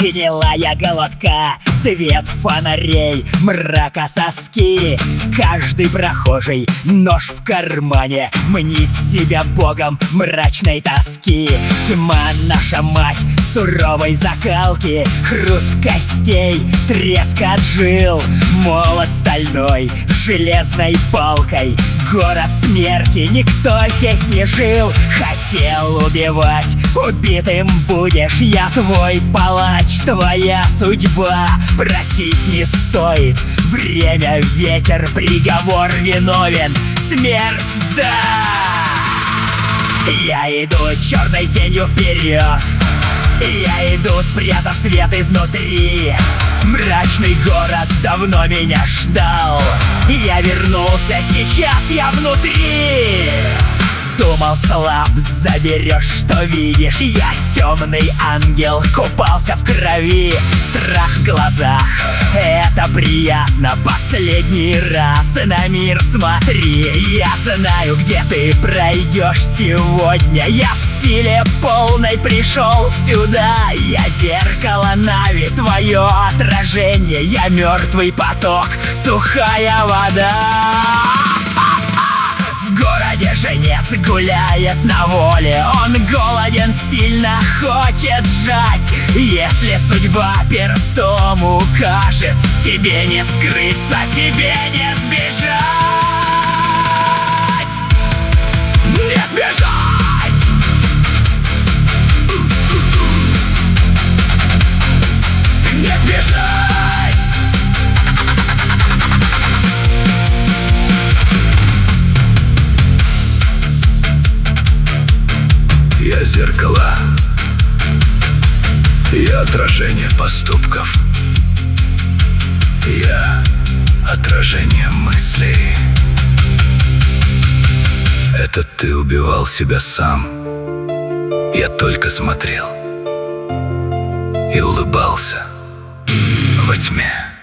гнилая голодка, свет фонарей, мрака соски. Каждый прохожий, нож в кармане, мнит себя богом мрачной тоски. Тьма наша мать суровой закалки, хруст костей, треск от жил, молот стальной железной палкой. Город смерти, никто здесь не жил. Хотел убивать, убитым будешь. Я твой палач, твоя судьба. Просить не стоит, время, ветер, приговор виновен. Смерть, да! Я иду черной тенью вперед. Я иду, спрятав свет изнутри. Мрачный город давно меня ждал. Я вернулся, сейчас я внутри. Думал, слаб, заберешь, что видишь. Я темный ангел, купался в крови. Страх в глазах, это приятно. Последний раз на мир смотри. Я знаю, где ты пройдешь сегодня. Я в силе полной пришел сюда. Я зеркало Нави, твое отражение. Я мертвый поток, сухая вода. В городе женец гуляет на воле. Он голоден, сильно хочет жать. Если судьба перстом укажет, тебе не скрыться, тебе не сбежать. Не сбежать! Не сбежать! Я зеркало, я отражение поступков. Я отражение мыслей. Это ты убивал себя сам. Я только смотрел и улыбался во тьме.